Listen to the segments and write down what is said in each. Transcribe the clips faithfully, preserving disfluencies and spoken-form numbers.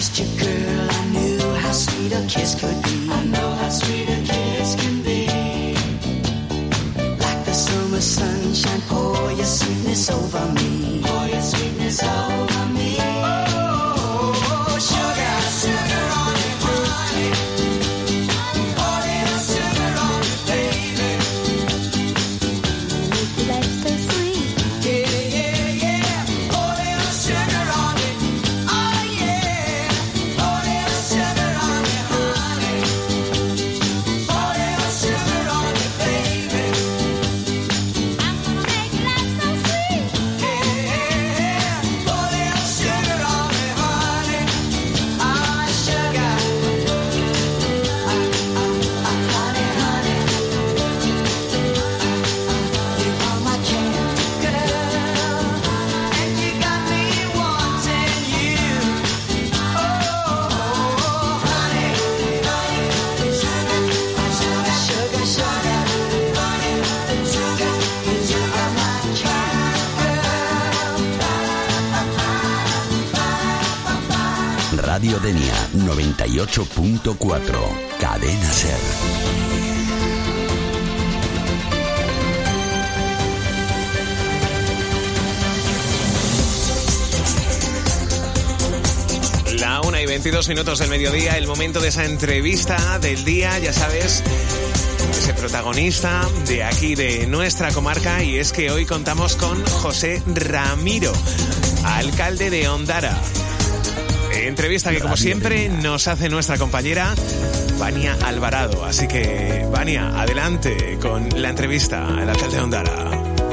kissed you, girl, I knew how sweet a kiss could be. I know how sweet a kiss can be. Like the summer sunshine, pour your sweetness over me. Pour your sweetness over me. Oh, sugar, sugar on me, honey. Pour little sugar on me, baby. Make your life so sweet. Yeah, yeah, yeah. Pour little sugar on me. Oh, yeah. Pour little sugar on me, honey. Pour little sugar on me, baby. I'm gonna make your life so sweet. Yeah, yeah. Pour little sugar on me, honey. Ah, sugar. Ah, ah, ah, honey, honey. You are my candy girl, and you got me wanting you. Oh, honey, honey, sugar, sugar, sugar, sugar, honey, sugar, you are my candy girl. Radio Denia noventa y ocho punto cuatro. Cadena Ser. La una y veintidós minutos del mediodía, el momento de esa entrevista del día, ya sabes, ese protagonista de aquí, de nuestra comarca, y es que hoy contamos con José Ramiro, alcalde de Ondara. Entrevista que, como Radio siempre, Denia. nos hace nuestra compañera Vania Alvarado. Así que, Vania, adelante con la entrevista al alcalde de Ondara.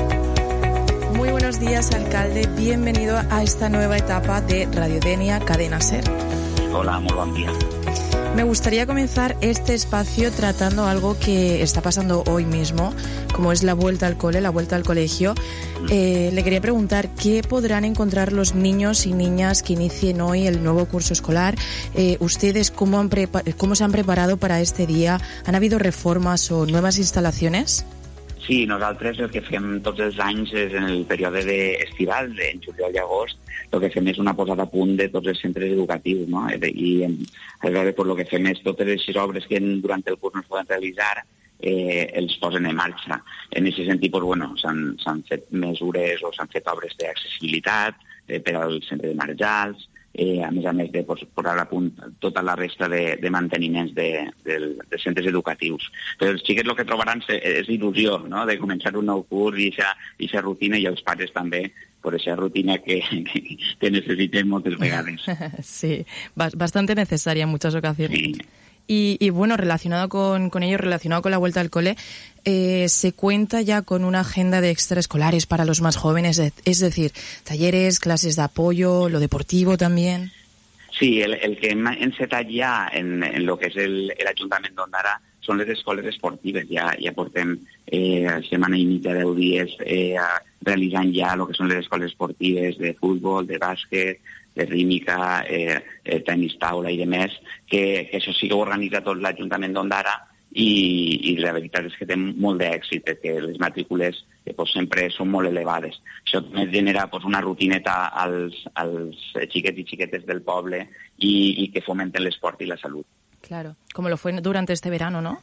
Muy buenos días, alcalde. Bienvenido a esta nueva etapa de Radio Denia Cadena Ser. Hola, muy buen día. Me gustaría comenzar este espacio tratando algo que está pasando hoy mismo, como es la vuelta al cole, la vuelta al colegio. Eh, le quería preguntar qué podrán encontrar los niños y niñas que inicien hoy el nuevo curso escolar. Eh, ¿Ustedes cómo, han prepa- cómo se han preparado para este día? ¿Han habido reformas o nuevas instalaciones? Sí, nosaltres el que fem tots els anys és en el període de estival, en juliol i agost, el que fem és una posada a punt de tots els centres educatius, no? I aleshores pues, el que fem és totes les obres que durant el curs no es poden realitzar eh, els posen en marxa. En aquest sentit, pues, bueno, s'han, s'han fet mesures o s'han fet obres d'accessibilitat eh, per al centre de Marjals, eh, a més a més de pues, posar a punt tota la resta de, de manteniments de, de, de centres educatius. Però els xiquets el que trobaran és il·lusió, no?, de començar un nou curs i aquesta rutina, i els pares també, per aquesta rutina que, que, que necessitem moltes vegades. Sí, bastante necesaria en muchas ocasiones. Sí. Y, y bueno, relacionado con, con ello, relacionado con la vuelta al cole, eh, se cuenta ya con una agenda de extraescolares para los más jóvenes, es decir, talleres, clases de apoyo, lo deportivo también. Sí, el, el que hem encetat ja en, en lo que és el, l'Ajuntament d'Ondara són les escoles esportives. Ja, ja portem eh, setmana i mitja, deu dies, eh, realitzant ja el que són les escoles esportives de futbol, de bàsquet, de rítmica, eh, eh, tenis taula i de més, que, que això sí que ho organitza tot l'Ajuntament d'Ondara i, i la veritat és que té molt d'èxit, perquè les matrícules eh, pues, sempre són molt elevades. Això també genera pues, una rutineta als, als xiquets i xiquetes del poble i, i que fomenten l'esport i la salut. Claro, como lo fue durante este verano, ¿no?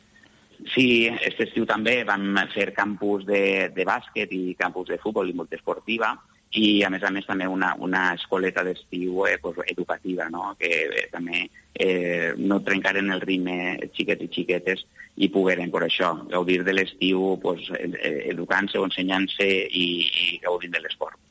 Sí, aquest estiu també vam fer campus de, de bàsquet i campus de futbol i multiesportiva, i a més a més també una, una escoleta d'estiu eh, pues, educativa, no?, que eh, també eh, no trencaren el ritme xiquets i xiquetes i pogueren per això gaudir de l'estiu pues, educant-se o ensenyant-se i, i gaudint de l'esport.